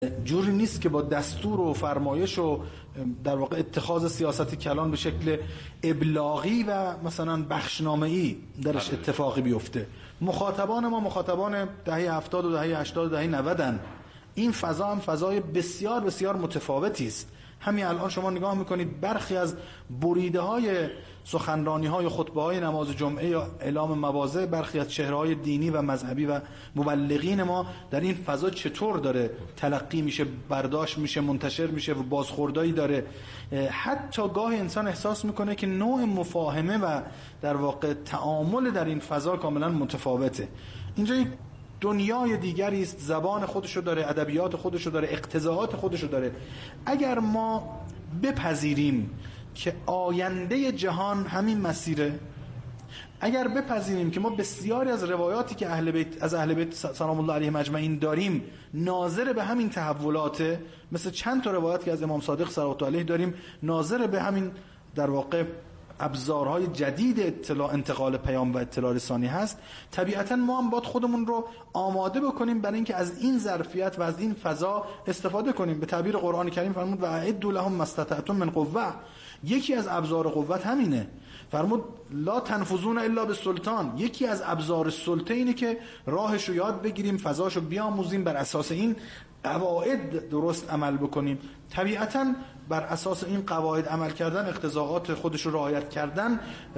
جوری نیست که با دستور و فرمایش و در واقع اتخاذ سیاست کلان به شکل ابلاغی و مثلا بخشنامه‌ای درش اتفاقی بیفته. مخاطبان ما مخاطبان دهه 70 و دهه 80 و دهه 90 این فضا هم فضای بسیار بسیار متفاوتی است. همین الان شما نگاه میکنید برخی از بریده‌های سخنرانی‌های خطبه‌های نماز جمعه یا اعلام مواضع برخی از چهره‌های دینی و مذهبی و مبلغین ما در این فضا چطور داره تلقی میشه، برداشت میشه، منتشر میشه و بازخوردایی داره. حتی گاهی انسان احساس میکنه که نوع مفاهمه و در واقع تعامل در این فضا کاملا متفاوته. اینجا یک دنیای دیگری است، زبان خودشو داره، ادبیات خودشو داره، اقتضاعات خودشو داره. اگر ما بپذیریم که آینده جهان همین مسیره، اگر بپذیریم که ما بسیاری از روایاتی که اهل بیت سلام الله علیهم اجمعین داریم ناظر به همین تحولاته، مثل چند تا روایت که از امام صادق صلوات الله علیه داریم ناظر به همین در واقع ابزارهای جدید انتقال پیام و اطلاع رسانی هست، طبیعتا ما هم باید خودمون رو آماده بکنیم برای اینکه از این ظرفیت و از این فضا استفاده کنیم. به تعبیر قرآن کریم فرمود و اعدوا لهم ما استطعتم من قوه. یکی از ابزار قوت همینه. فرمود لا تنفذون الا بالسلطان. یکی از ابزار سلطه اینه که راهش رو یاد بگیریم، فضاش رو بیاموزیم، بر اساس این قواعد درست عمل بکنیم. طبیعتاً بر اساس این قواعد عمل کردن، اقتضاعات خودش رو رعایت کردن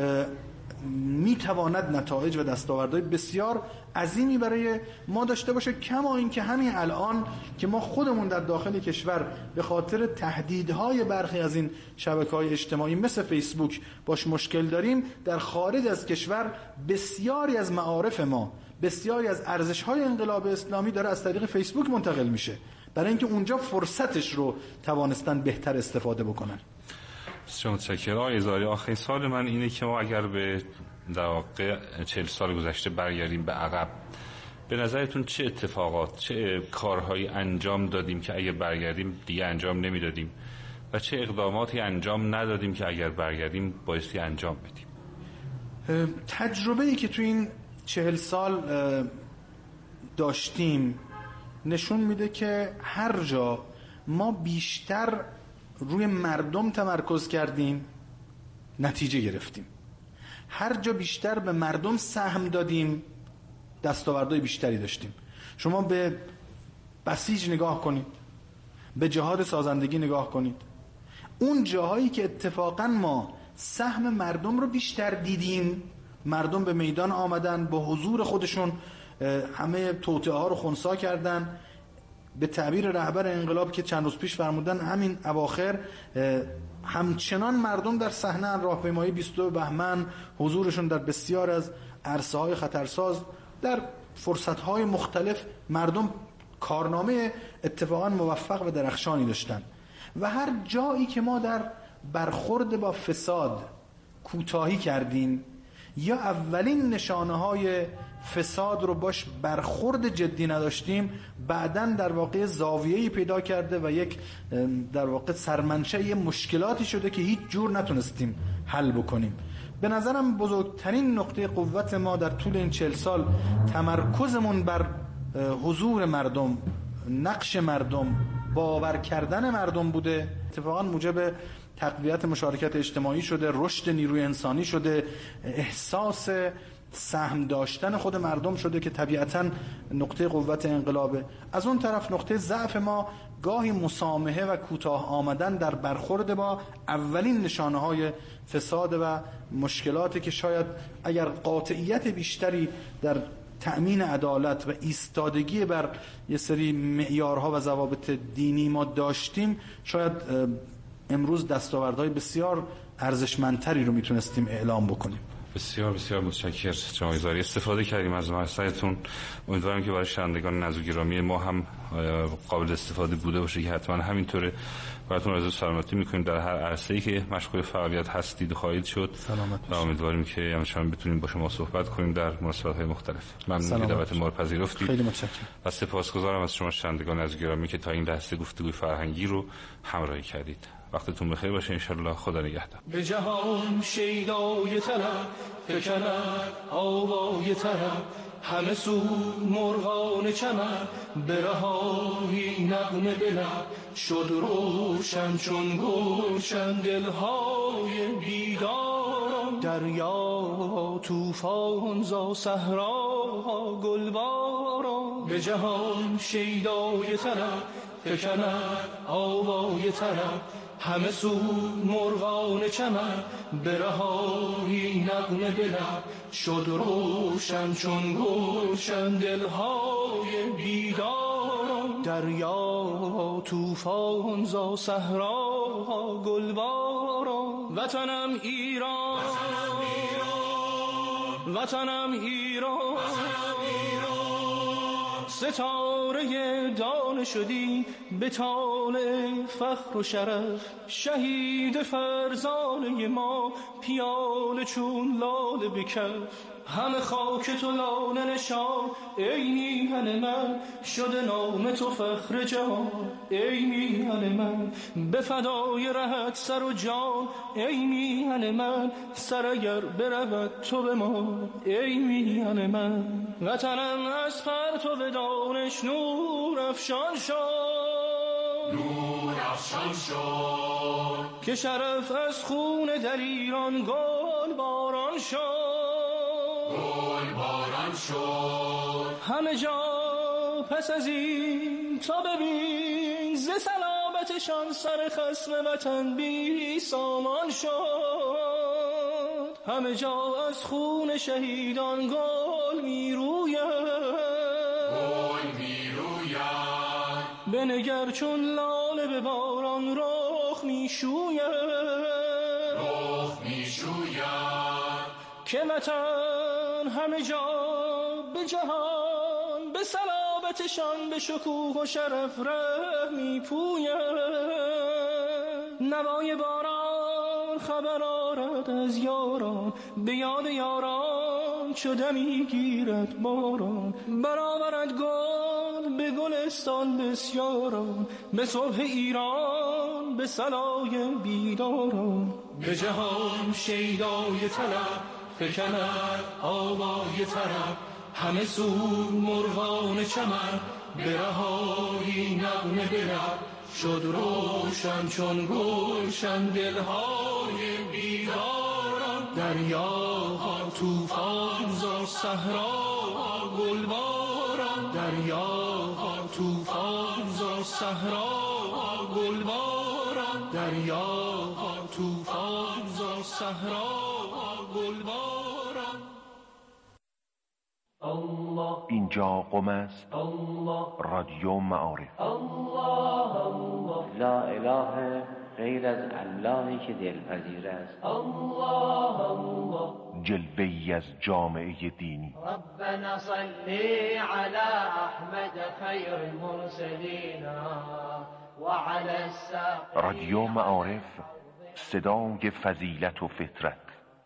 میتواند نتایج و دستاوردهای بسیار عظیمی برای ما داشته باشه. کما این که همین الان که ما خودمون در داخل کشور به خاطر تهدیدهای برخی از این شبکه‌های اجتماعی مثل فیسبوک باش مشکل داریم، در خارج از کشور بسیاری از معارف ما، بسیاری از ارزش‌های انقلاب اسلامی داره از طریق فیسبوک منتقل میشه، برای اینکه اونجا فرصتش رو توانستن بهتر استفاده بکنن. بسیار متشکرم. آقای زاری، آخرین سوال من اینه که ما اگر به در واقع 40 سال گذشته برگردیم به عقب، به نظرتون چه اتفاقات، چه کارهایی انجام دادیم که اگر برگردیم دیگه انجام نمیدادیم و چه اقداماتی انجام ندادیم که اگر برگردیم بایستی انجام بدیم؟ تجربه‌ای که تو این 40 سال داشتیم نشون میده که هر جا ما بیشتر روی مردم تمرکز کردیم نتیجه گرفتیم، هر جا بیشتر به مردم سهم دادیم دستاوردهای بیشتری داشتیم. شما به بسیج نگاه کنید، به جهاد سازندگی نگاه کنید، اون جاهایی که اتفاقا ما سهم مردم رو بیشتر دیدیم، مردم به میدان آمدن، با حضور خودشون همه توطئه ها رو خنثی کردن. به تعبیر رهبر انقلاب که چند روز پیش فرمودن، همین اواخر همچنان مردم در صحنه راهپیمایی 22 بهمن، حضورشون در بسیار از عرصه‌های خطرساز، در فرصت‌های مختلف مردم کارنامه اتفاقا موفق و درخشانی داشتن. و هر جایی که ما در برخورد با فساد کوتاهی کردیم یا اولین نشانه‌های فساد رو باش برخورد جدی نداشتیم، بعدن در واقع زاویه‌ای پیدا کرده و یک در واقع سرمنشأ مشکلاتی شده که هیچ جور نتونستیم حل بکنیم. به نظرم بزرگترین نقطه قوت ما در طول این 40 سال تمرکزمون بر حضور مردم، نقش مردم، باور کردن مردم بوده. اتفاقا موجب تقویت مشارکت اجتماعی شده، رشد نیروی انسانی شده، احساس سهم داشتن خود مردم شده که طبیعتاً نقطه قوت انقلابه. از اون طرف نقطه ضعف ما گاهی مسامحه و کوتاه آمدن در برخورد با اولین نشانه‌های فساد و مشکلاتی که شاید اگر قاطعیت بیشتری در تأمین عدالت و ایستادگی بر یه سری معیارها و ضوابط دینی ما داشتیم، شاید امروز دستاوردهای بسیار ارزشمندتری رو میتونستیم اعلام بکنیم. بسیار بسیار متشکرم جناب زاری، استفاده کردیم از مطلبتون. امیدوارم که برای شنوندگان نزد و گرامی ما هم قابل استفاده بوده باشه که حتما همینطوره. براتون آرزوی سلامتی میکنیم در هر عرصه‌ای که مشغول فعالیت هستید و خواهید شد و امیدواریم که همچنان بتونیم با شما صحبت کنیم در مناسبت‌های مختلف. ممنون که دعوت ما رو پذیرفتید. خیلی متشکرم و سپاسگزارم از شما شنوندگان نزد و گرامی که تا این لحظه گفتگوی فرهنگی رو همراهی کردید. وقتتون بخیر باشه. انشالله خدا نگهدار. به جهان شیدای طرب فکند آوای طرب، همه سو مرغان چمن برهایی نغمه بلب شد روشن چون گلشن دلهای بیداران دریا طوفان زا صحرا گلباران به جهان شیدای طرب فکند آوای طرب همه سو مرغان چمن برهایی نغمه بلب شد روشن چون گلشن دلهای بیداران دریا طوفان زا صحرا گلباران وطنم ایران وطنم ایران ستاره دانه شدی به طالع فخر و شرف شهید فرزانه ما پیاله چون لاله بکف همه خاک تو لاله نشان ای میهن من شده نام تو فخر جهان ای میهن من به فدای رهت سر و جان ای میهن من سر اگر برود تو به ما ای میهن من وطنم از پرتو دانش نور افشان شد نور افشان شد که شرف از خون در ایران گل باران شد گل باران شد همه جا پس از این تا ببین ز سلامتشان سر خصم وطن بی سامان شد همه جا از خون شهیدان گل میروید گل میروید بنگر چون لاله به باران رخ میشوید رخ میشوید که وطن همه جا به جهان به سلامتشان به شکوه و شرف ره میپوید نوای باران خبر آرد از یاران به یاد یاران چو دمی گیرد باران برآورد گل به گلستان بسیاران به صبح ایران به صلای بیداران به جهان شیدای طلب فکند آوای طرب همه سو مرغان چمن برهایی نغمه بلب شد روشن چون گلشن دلهای بیداران دریاها طوفان زا صحرا گلباران دریاها طوفان زا صحرا گلباران دریاها طوفان زا صحرا گلباران اینجا قم است رادیو معارف لا اله غیر از اللهی که دلپذیر است جلوه‌ای از جامعه دینی ربنا صلی علی احمد خیر المرسلین و علی الساقین رادیو معارف صدای فضیلت و فطرت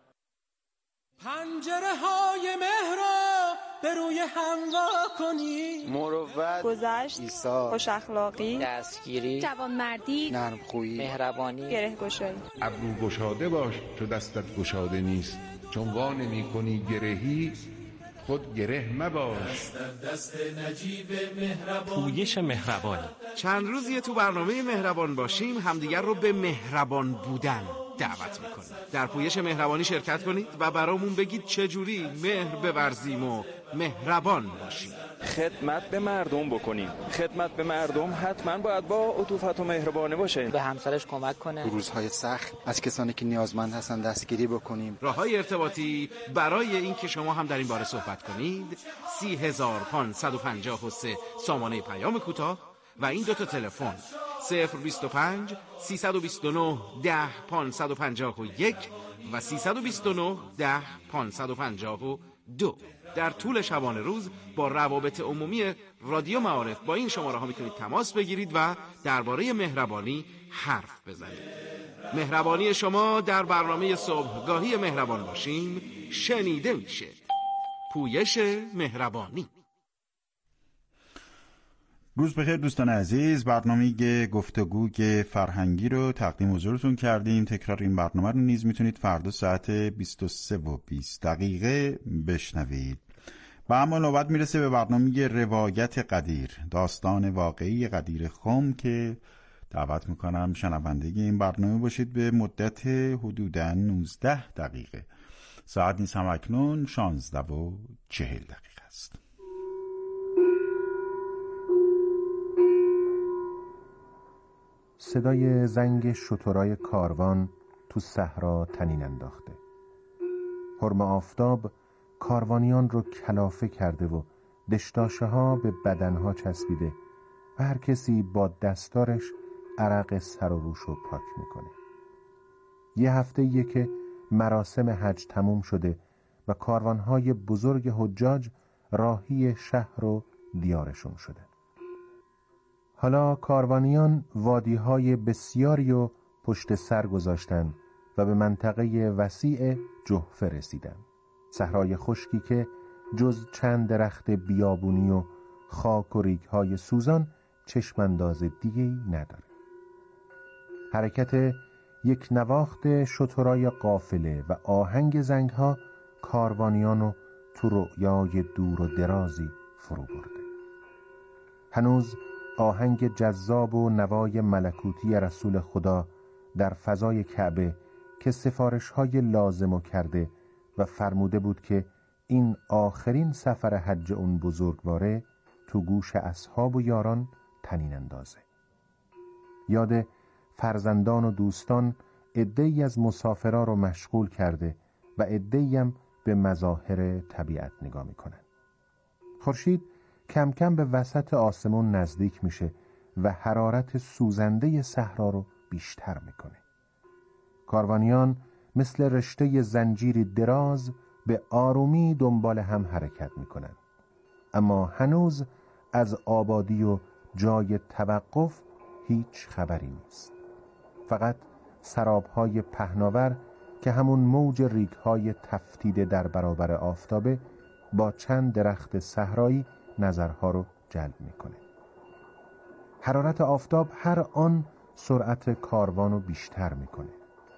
پنجره های مهر را به روی هم وا کنی مروت، گذشت، ایثار، خوش اخلاقی، دستگیری، جوانمردی، نرمخویی، مهربانی، گره‌گشایی. ابرو گشاده باش چو دستت گشاده نیست چون وا نمی‌کنی گرهی خود گره مباش. دست نجیب مهربان پویش مهربانی. چند روزیه تو برنامه مهربان باشیم همدیگر رو به مهربان بودن دعوت میکنیم. در پویش مهربانی شرکت کنید و برامون بگید چجوری مهر بورزیم و مهربان باشیم. خدمت به مردم بکنیم. خدمت به مردم حتما باید با عطوفت و مهربانی باشه. به همسرش کمک کنه. تو روزهای سخت از کسانی که نیازمند هستن دستگیری بکنیم. راههای ارتباطی برای این که شما هم در این باره صحبت کنید 30553 سامانه پیام کوتاه و این دو تا تلفن 025 329 10 551 و 329 10 552. در طول شبانه روز با روابط عمومی رادیو معارف با این شماره ها میتونید تماس بگیرید و درباره مهربانی حرف بزنید. مهربانی شما در برنامه صبحگاهی مهربان باشیم شنیده میشه. پویش مهربانی. روز بخیر دوستان عزیز، برنامه گفتگوی فرهنگی رو تقدیم حضورتون کردیم. تکرار این برنامه رو نیز میتونید فردا ساعت 23:20 بشنوید. و اما نوبت میرسه به برنامه روایت قدیر، داستان واقعی قدیر خم که دعوت میکنم شنونده این برنامه باشید به مدت حدوداً 19 دقیقه. ساعت نیست هم اکنون 16:40 است. صدای زنگ شترای کاروان تو صحرا طنین انداخته. حرم آفتاب کاروانیان رو کلافه کرده و دشداشه ها به بدنها چسبیده و هر کسی با دستارش عرق سر و روش رو پاک میکنه. یه هفته‌ایه که مراسم حج تموم شده و کاروانهای بزرگ حجاج راهی شهر و دیارشون شده. حالا کاروانیان وادی‌های بسیاری رو پشت سر گذاشتن و به منطقه وسیع جحفه رسیدن. صحرای خشکی که جز چند درخت بیابونی و خاک و ریگ‌های سوزان چشمانداز دیگه‌ای نداره. حرکت یک نواخت شترای قافله و آهنگ زنگ‌ها کاروانیانو تو رؤیای دور و درازی فرو برده. هنوز آهنگ جذاب و نوای ملکوتی رسول خدا در فضای کعبه که سفارش‌های لازمو کرده و فرموده بود که این آخرین سفر حج اون بزرگواره تو گوش اصحاب و یاران طنین اندازه. یاد فرزندان و دوستان عده‌ای از مسافرها رو مشغول کرده و عده‌ای هم به مظاهر طبیعت نگاه میکنن. خورشید کم کم به وسط آسمون نزدیک میشه و حرارت سوزنده صحرا رو بیشتر میکنه. کاروانیان مثل رشته زنجیری دراز به آرومی دنبال هم حرکت میکنن، اما هنوز از آبادی و جای توقف هیچ خبری نیست. فقط سرابهای پهناور که همون موج ریگ‌های تفتیده در برابر آفتابه با چند درخت صحرایی نظرها رو جلب میکنه. حرارت آفتاب هر آن سرعت کاروان رو بیشتر میکنه.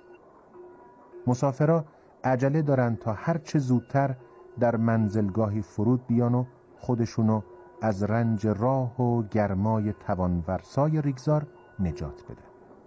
مسافرها عجله دارن تا هر چه زودتر در منزلگاهی فرود بیان و خودشونو از رنج راه و گرمای توانورسای ریگزار نجات بده.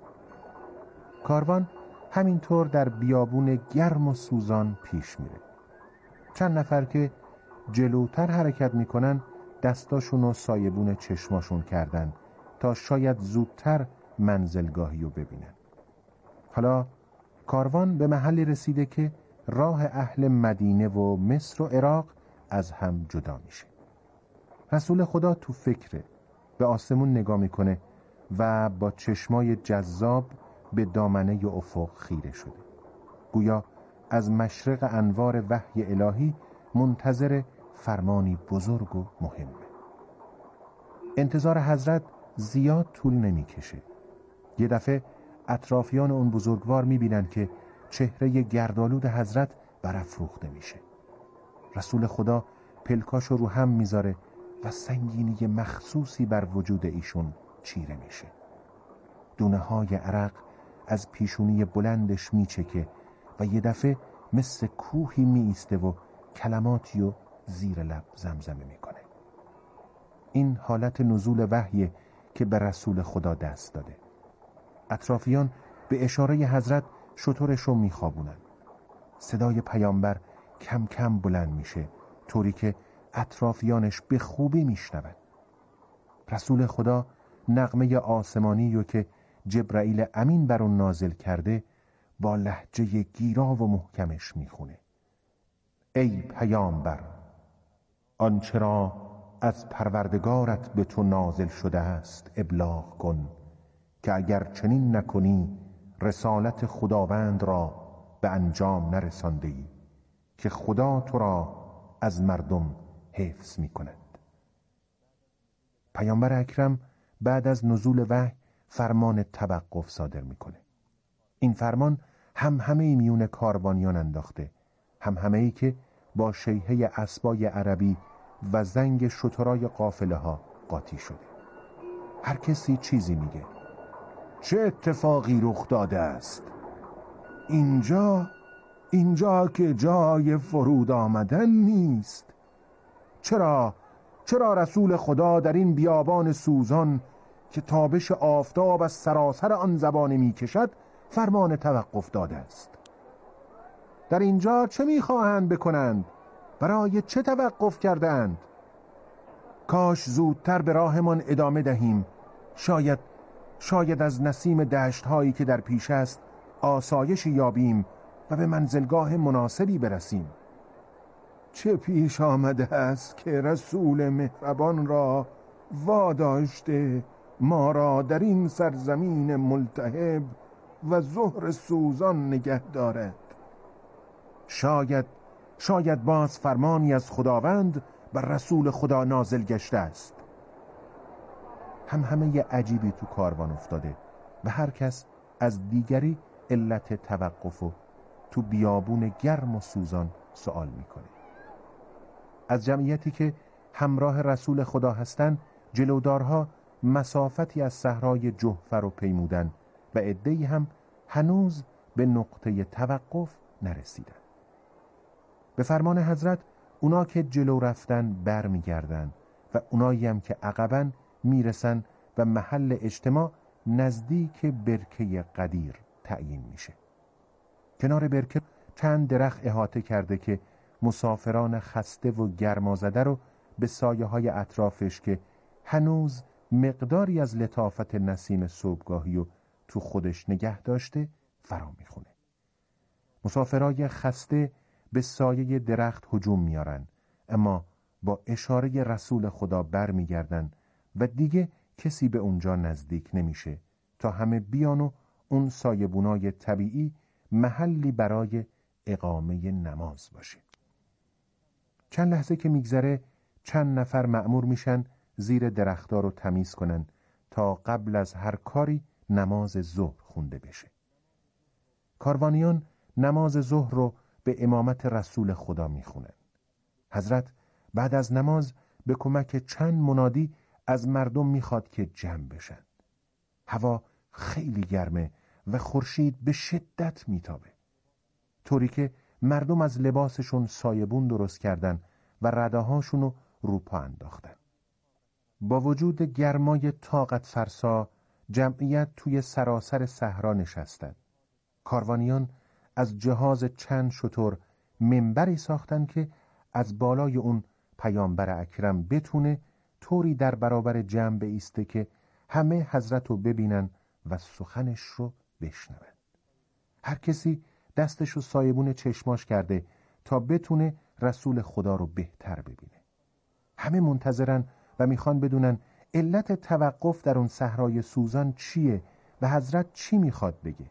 کاروان همینطور در بیابون گرم و سوزان پیش میره. چند نفر که جلوتر حرکت میکنن دستاشونو سایبون چشماشون کردن تا شاید زودتر منزلگاهی رو ببینن. حالا کاروان به محلی رسیده که راه اهل مدینه و مصر و عراق از هم جدا میشه. رسول خدا تو فکره، به آسمون نگاه میکنه و با چشمای جذاب به دامنه افق خیره شده. گویا از مشرق انوار وحی الهی منتظر فرمانی بزرگ و مهمه. انتظار حضرت زیاد طول نمیکشه. یه دفعه اطرافیان اون بزرگوار میبینن که چهره گردآلود حضرت برافروخته میشه. رسول خدا پلکاشو رو هم میذاره و سنگینی مخصوصی بر وجود ایشون چیره میشه. دونه های عرق از پیشونی بلندش میچکه و یه دفعه مثل کوهی میایسته و کلماتی رو زیر لب زمزمه میکنه. این حالت نزول وحیه که به رسول خدا دست داده. اطرافیان به اشاره حضرت شترش رو میخوابونن. صدای پیامبر کم کم بلند میشه طوری که اطرافیانش به خوبی میشنون. رسول خدا نغمه آسمانی رو که جبرائیل امین بر اون نازل کرده با لهجه گیرا و محکمش میخونه. ای پیامبر، آنچه را از پروردگارت به تو نازل شده است ابلاغ کن که اگر چنین نکنی رسالت خداوند را به انجام نرسانده‌ای که خدا تو را از مردم حفظ می‌کند. پیامبر اکرم بعد از نزول وحی فرمان توقف صادر می‌کنه. این فرمان هم همه میون کاروانیان انداخته، هم همه‌ای که با شیهه اسبای عربی و زنگ شترای قافله ها قاطی شده. هر کسی چیزی میگه. چه اتفاقی رخ داده است؟ اینجا که جای فرود آمدن نیست. چرا رسول خدا در این بیابان سوزان که تابش آفتاب از سراسر آن زبانه می کشد فرمان توقف داده است؟ در اینجا چه می خواهند بکنند؟ برای چه توقف کردند؟ کاش زودتر به راهمان ادامه دهیم. شاید از نسیم دشت هایی که در پیش است آسایش یابیم و به منزلگاه مناسبی برسیم. چه پیش آمده است که رسول مهربان را واداشته ما را در این سرزمین ملتهب و زهر سوزان نگه دارد؟ شاید باز فرمانی از خداوند بر رسول خدا نازل گشته است. همه عجیبی تو کاروان افتاده و هر کس از دیگری علت توقف و تو بیابون گرم و سوزان سوال میکنه. از جمعیتی که همراه رسول خدا هستند جلودارها مسافتی از صحرای جحفه رو پیمودن و عده‌ای هم هنوز به نقطه توقف نرسیدن. به فرمان حضرت اونا که جلو رفتن بر میگردن و اونایی هم که عقباً میرسن و محل اجتماع نزدیک برکه قدیر تعیین میشه. کنار برکه چند درخت احاطه کرده که مسافران خسته و گرمازده رو به سایه های اطرافش که هنوز مقداری از لطافت نسیم صبحگاهی رو تو خودش نگه داشته فرا میخونه. مسافرای خسته به سایه درخت هجوم میارن، اما با اشاره رسول خدا بر میگردن و دیگه کسی به اونجا نزدیک نمیشه تا همه بیان و اون سایبونای طبیعی محلی برای اقامه نماز باشه. چند لحظه که میگذره چند نفر مأمور میشن زیر درخت‌ها رو تمیز کنن تا قبل از هر کاری نماز ظهر خونده بشه. کاروانیان نماز ظهر رو به امامت رسول خدا میخونن. حضرت بعد از نماز به کمک چند منادی از مردم میخواد که جمع بشن. هوا خیلی گرمه و خورشید به شدت میتابه، طوری که مردم از لباسشون سایبون درست کردن و رداهاشون رو پا انداختن. با وجود گرمای طاقت فرسا جمعیت توی سراسر صحرا نشستن. کاروانیان از جهاز چند شتر منبری ساختن که از بالای اون پیامبر اکرم بتونه طوری در برابر جمع بایسته که همه حضرت رو ببینن و سخنش رو بشنون. هر کسی دستش رو سایبون چشماش کرده تا بتونه رسول خدا رو بهتر ببینه. همه منتظرن و میخوان بدونن علت توقف در اون صحرای سوزان چیه و حضرت چی میخواد بگه.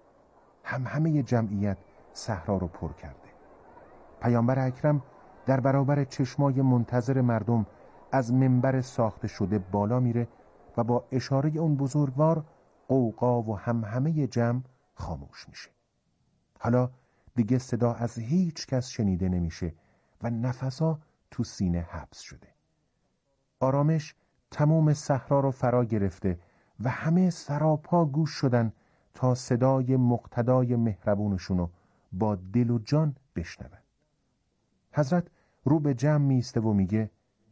همه جمعیت صحرا رو پر کرده. پیامبر اکرم در برابر چشمای منتظر مردم از منبر ساخته شده بالا میره و با اشاره اون بزرگوار قوقا و همه جمع خاموش میشه. حالا دیگه صدا از هیچ کس شنیده نمیشه و نفسا تو سینه حبس شده. آرامش تمام صحرا رو فرا گرفته و همه سراپا گوش شدن تا صدای مقتدای مهربونشونو با دل و جان بشنون. حضرت رو به جمع میسته و میگه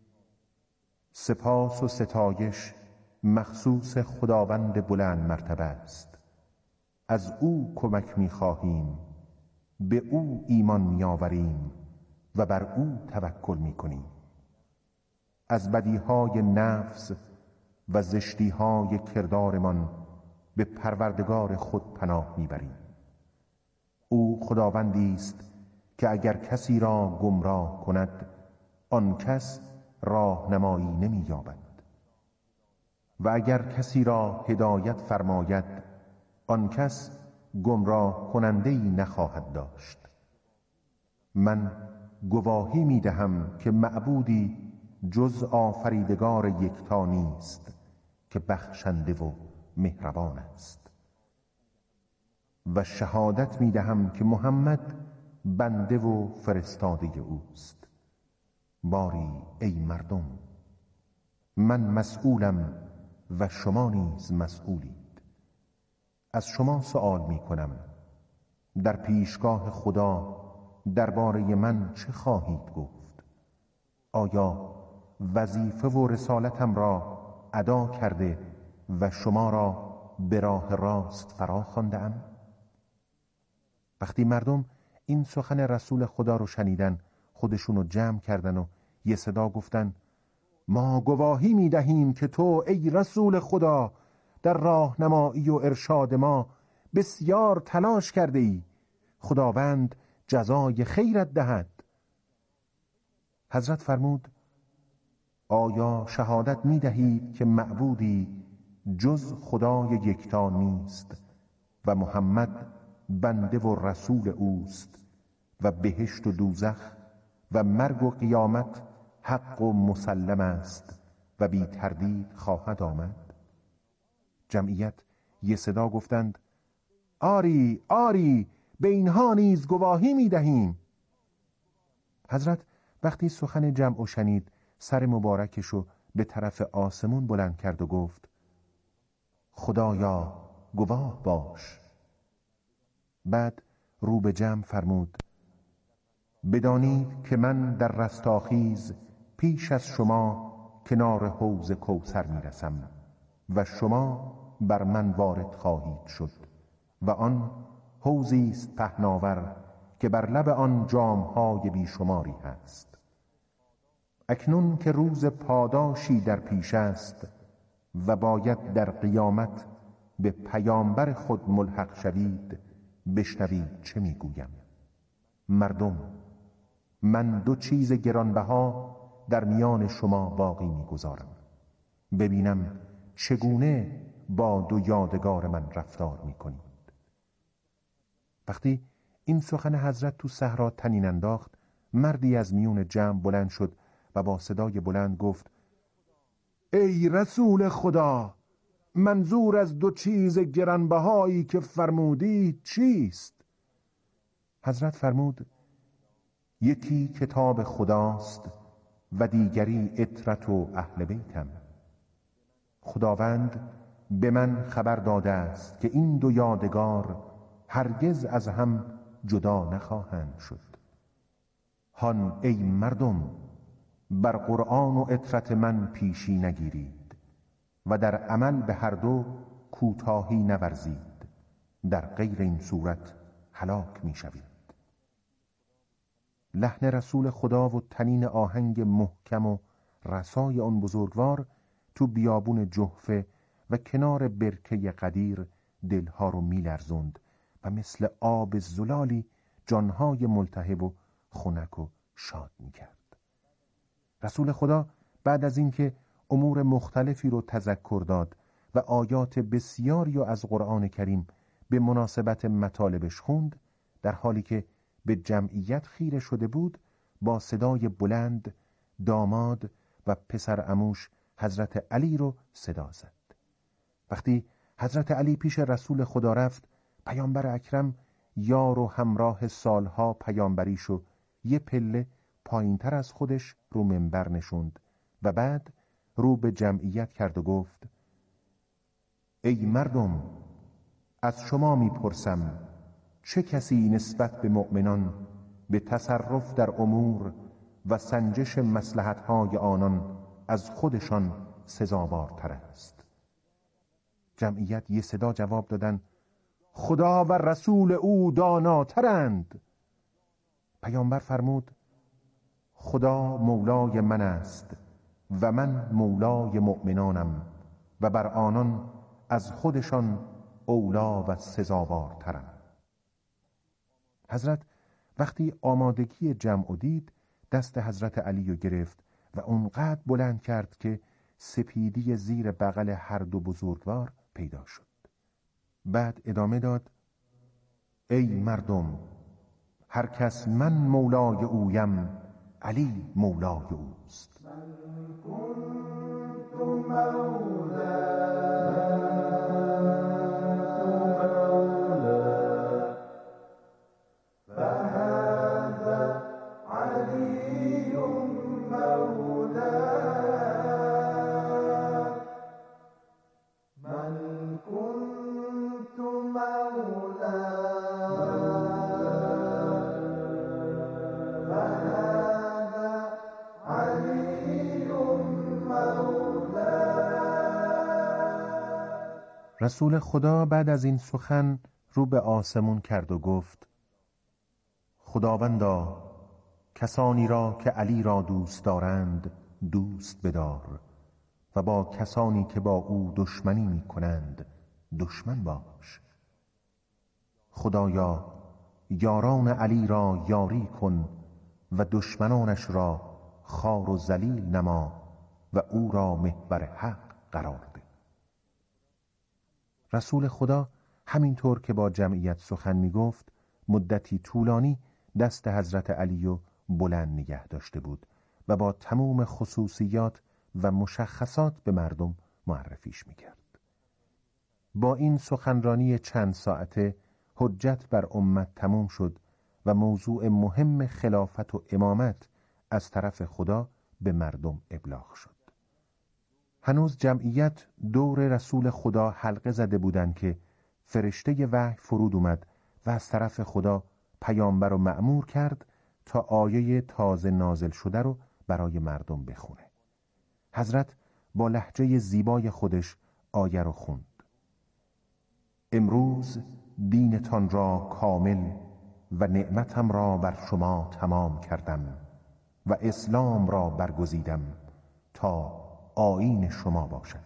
سپاس و ستایش مخصوص خداوند بلند مرتبه است. از او کمک میخواهیم، به او ایمان میآوریم و بر او توکل میکنیم. از بدیهای نفس و زشتیهای کردارمان به پروردگار خود پناه میبریم. او خداوندی است که اگر کسی را گمراه کند آن کس راهنمایی نمی‌یابد و اگر کسی را هدایت فرماید آن کس گمراه کننده‌ای نخواهد داشت. من گواهی می‌دهم که معبودی جز آفریدگار یکتا نیست که بخشنده و مهربان است و شهادت می‌دهم که محمد بنده و فرستاده اوست. باری ای مردم، من مسئولم و شما نیز مسئولید. از شما سؤال می‌کنم در پیشگاه خدا درباره من چه خواهید گفت؟ آیا وظیفه و رسالتم را ادا کرده و شما را به راه راست فرا خوانده‌ام؟ وقتی مردم این سخن رسول خدا رو شنیدن خودشونو جمع کردن و یه صدا گفتن ما گواهی می دهیم که تو ای رسول خدا در راهنمایی و ارشاد ما بسیار تلاش کرده ای. خداوند جزای خیرت دهد. حضرت فرمود آیا شهادت می دهید که معبودی جز خدای یکتا نیست و محمد بنده و رسول اوست و بهشت و دوزخ و مرگ و قیامت حق و مسلم است و بی تردید خواهد آمد؟ جمعیت یه صدا گفتند آری آری، به اینها نیز گواهی می دهیم. حضرت وقتی سخن جمع و شنید سر مبارکشو به طرف آسمون بلند کرد و گفت خدایا گواه باش. بعد رو به جمع فرمود بدانید که من در رستاخیز پیش از شما کنار حوض کوثر میرسم و شما بر من وارد خواهید شد و آن حوضی است پهناور که بر لب آن جام‌های بیشماری هست. اکنون که روز پاداشی در پیش است و باید در قیامت به پیامبر خود ملحق شوید، بشنوید چه میگویم. مردم، من دو چیز گرانبها در میان شما باقی میگذارم، ببینم چگونه با دو یادگار من رفتار میکنید. وقتی این سخن حضرت تو صحرا طنین انداخت، مردی از میون جمع بلند شد و با صدای بلند گفت ای رسول خدا، منظور از دو چیز گرانبهایی که فرمودی چیست؟ حضرت فرمود یکی کتاب خداست و دیگری عترت و اهل بیتم. خداوند به من خبر داده است که این دو یادگار هرگز از هم جدا نخواهند شد. هان ای مردم، بر قرآن و عترت من پیشی نگیرید و در عمل به هر دو کوتاهی نورزید، در غیر این صورت هلاک میشوید. لحن رسول خدا و طنین آهنگ محکم و رسای آن بزرگوار تو بیابون جحفه و کنار برکه قدیر دلها رو میلرزوند و مثل آب زلالی جانهای ملتهب و خنک و شاد میکرد. رسول خدا بعد از اینکه امور مختلفی رو تذکر داد و آیات بسیاری رو از قرآن کریم به مناسبت مطالبش خوند، در حالی که به جمعیت خیره شده بود با صدای بلند داماد و پسر عموش حضرت علی رو صدا زد. وقتی حضرت علی پیش رسول خدا رفت، پیامبر اکرم یار و همراه سالها پیامبریشو یه پله پایینتر از خودش رو منبر نشوند و بعد رو به جمعیت کرد و گفت ای مردم، از شما میپرسم چه کسی نسبت به مؤمنان به تصرف در امور و سنجش مصلحت‌های آنان از خودشان سزاوارتر است؟ جمعیت یه صدا جواب دادن خدا و رسول او داناترند. پیامبر فرمود خدا مولای من است و من مولای مؤمنانم و بر آنان از خودشان اولا و سزاوارترم. حضرت وقتی آمادگی جمع دید، دست حضرت علی رو گرفت و اونقدر بلند کرد که سپیدی زیر بغل هر دو بزرگوار پیدا شد. بعد ادامه داد ای مردم، هر کس من مولای اویم، علی مولای اوست. علی رسول خدا بعد از این سخن رو به آسمون کرد و گفت: خداوندا، کسانی را که علی را دوست دارند دوست بدار و با کسانی که با او دشمنی می کنند دشمن باش. خدایا، یاران علی را یاری کن و دشمنانش را خوار و ذلیل نما و او را محور حق قرار ده. رسول خدا همینطور که با جمعیت سخن می گفت مدتی طولانی دست حضرت علی رو بلند نگه داشته بود و با تمام خصوصیات و مشخصات به مردم معرفیش می کرد. با این سخنرانی چند ساعته حجت بر امت تموم شد و موضوع مهم خلافت و امامت از طرف خدا به مردم ابلاغ شد. هنوز جمعیت دور رسول خدا حلقه زده بودند که فرشته وحی فرود اومد و از طرف خدا پیامبر رو مأمور کرد تا آیه تازه نازل شده رو برای مردم بخونه. حضرت با لهجه زیبای خودش آیه رو خوند: امروز دینتان را کامل و نعمتم را بر شما تمام کردم و اسلام را برگزیدم تا آیین شما باشد.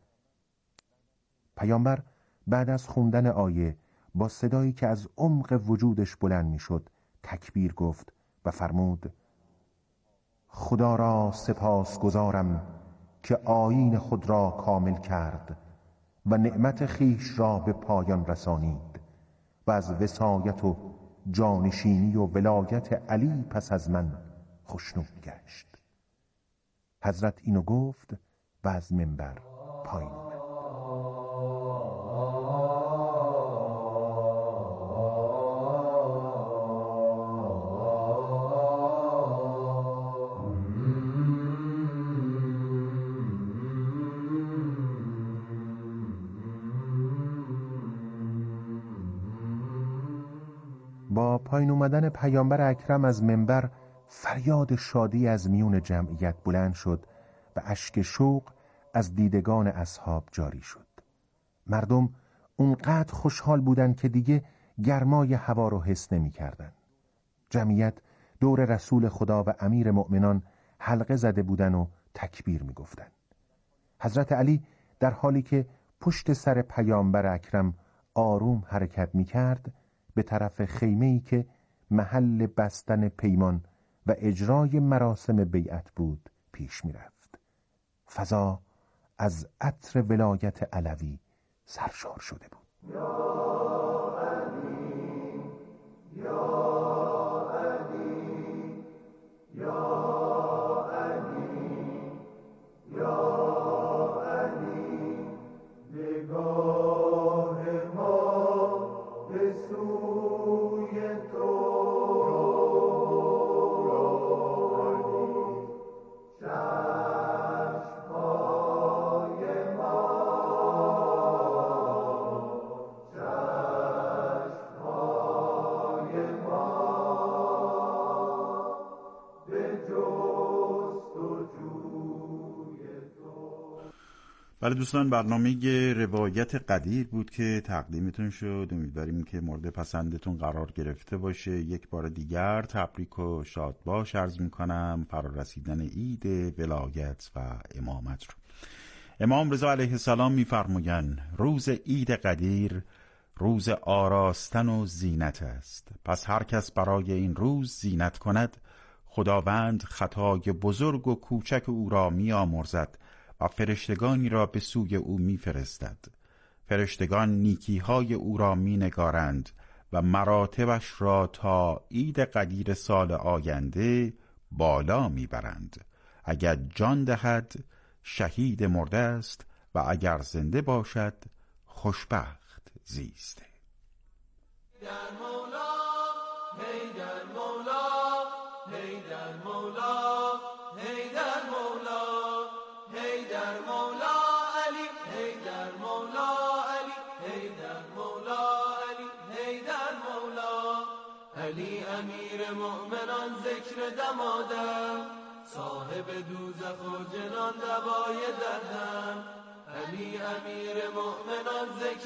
پیامبر بعد از خوندن آیه با صدایی که از عمق وجودش بلند میشد تکبیر گفت و فرمود: خدا را سپاس گزارم که آیین خود را کامل کرد و نعمت خیش را به پایان رسانید و از وصایت و جانشینی و ولایت علی پس از من خوشنود گشت. حضرت اینو گفت و از منبر پایین آمد. با پایین اومدن پیامبر اکرم از منبر فریاد شادی از میون جمعیت بلند شد و اشک شوق از دیدگان اصحاب جاری شد. مردم اونقدر خوشحال بودند که دیگه گرمای هوا رو حس نمی کردن. جمعیت دور رسول خدا و امیر مؤمنان حلقه زده بودن و تکبیر می گفتن. حضرت علی در حالی که پشت سر پیامبر اکرم آروم حرکت می کرد به طرف خیمه‌ای که محل بستن پیمان و اجرای مراسم بیعت بود پیش می رفت. فضا از عطر ولایت علوی سرشار شده بود. یا علی، یا علی، یا علی، یا علی، نگاه ما به سوی تو بله دوستان، برنامه روایت قدیر بود که تقدیمتون شد. امیدواریم که مورد پسندتون قرار گرفته باشه. یک بار دیگر تبریک و شاد باش عرض میکنم فرارسیدن عید ولایت و امامت رو. امام رضا علیه السلام میفرمایند روز عید قدیر روز آراستن و زینت است. پس هر کس برای این روز زینت کند خداوند خطای بزرگ و کوچک او را میامرزد و فرشتگانی را به سوی او میفرستد. فرشتگان نیکیهای او را مینگارند و مراتبش را تا عید قدیر سال آینده بالا میبرند. اگر جان دهد شهید مرده است و اگر زنده باشد خوشبخت زیسته. در مولا، هی در مولا، هی در مولا، هی در مولا، هی در مولا علی، هی در مولا علی، هی در مولا علی، هی در مولا علی امیر مؤمنان ذکر دمادم، صاحب دوزخ و جنان دوای دردم. علی امیر مؤمنان